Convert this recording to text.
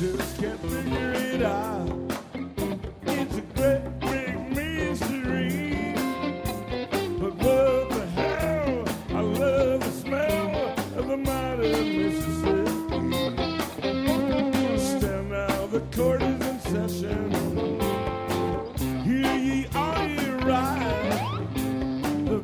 just can't figure it out. It's a great big mystery. But what the hell? I love the smell of the mighty Mississippi. Stand out the court.